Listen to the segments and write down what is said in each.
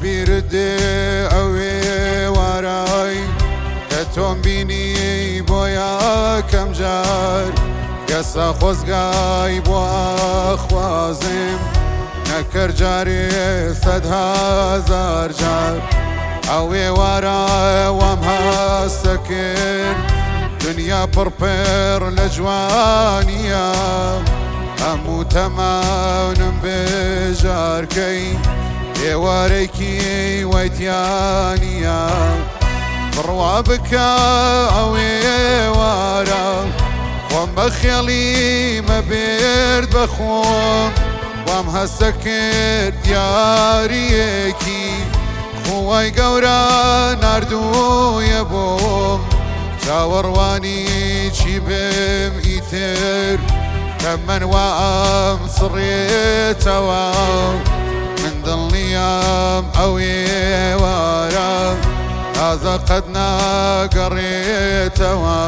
بیردێ ئەوێ وارای کە تۆم بینی بۆ یەکەم جار کەسە خۆزگای بۆ ئەخوازم نەکرد جارێ سەد هەزار جار ئەوێ وارە وام هەستە کرد دنیا پڕپڕ لە جوانیە هەموو تەمانم بێژارکەی ئێوارێکی وەیتیانە بڕوا بکە ئەوێ وارە خۆم بە خێڵی مەبێرد بەخۆم وام هەستە کرد دیاریەکی خوای گەورە ناردوویە بۆم چاوەڕوانی چی بم ئیتر کە من وام سڕێتەوە من دڵنیام ئەوێ وارە تازە قەت ناگەڕێتەوە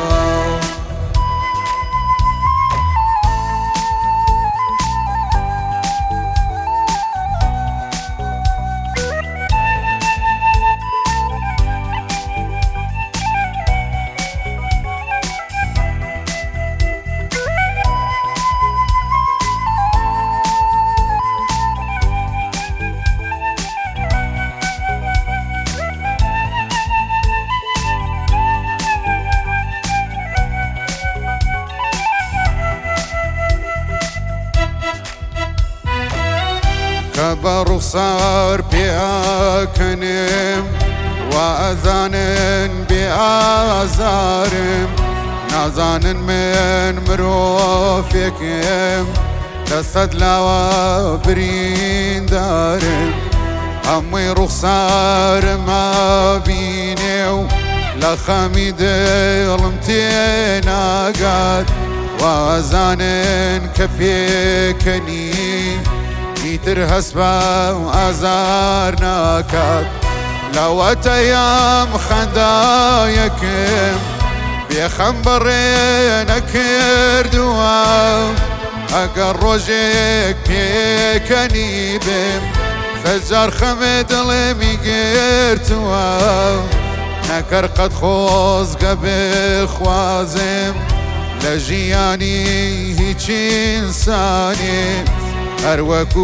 کە بە ڕوخسار پێکەنێم وا ئەزانن بێ ئازارم نازانن من مرۆڤێکم لە سەد لاوە بریندارم هەمووی ڕوخسارمە بینێ و لە خەمی دڵم تێناگات وا ئەزانن کە پێکەنی ئیتر هەست بە ئازار ناکات لەوەتەیەم خەندایەکم بێخەم بەڕێ نەکردووە ئەگەر ڕۆژێک پێکەنی بم سەجار خەمێ دڵێمی گرتووە نەکرد قەت خۆزگە بخوازم لە ژیانی هیچی ئینسانێ هەر وەکو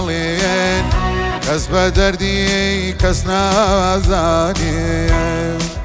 پێشینیان ئەڵێن کەس بە دەردی کەس نازانێ